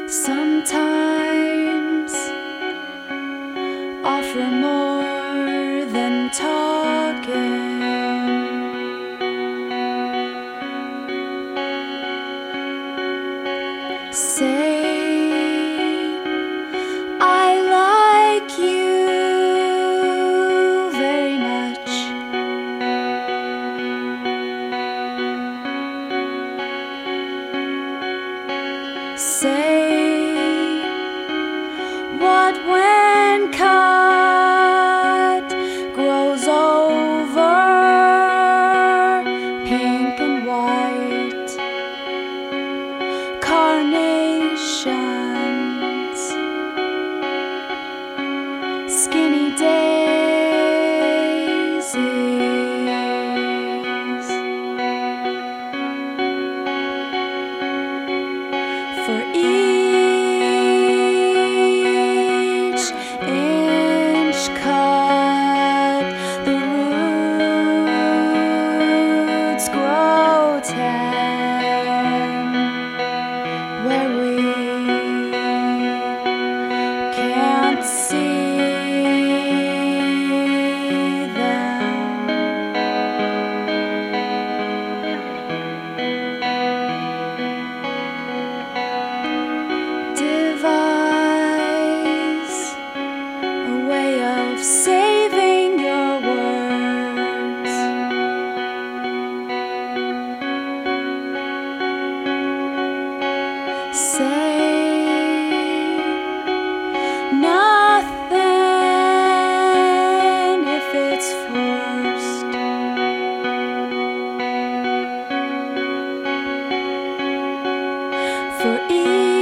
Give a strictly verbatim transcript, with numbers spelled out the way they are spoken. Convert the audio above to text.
Sometimes offer more than talking. Say I like you very much. Say what when cut grows over pink and white carnations, skinny daisies. For each inch cut, the roots grow ten, where we can't see them. Devise a way of saving your words. Say nothing if it's forced. For each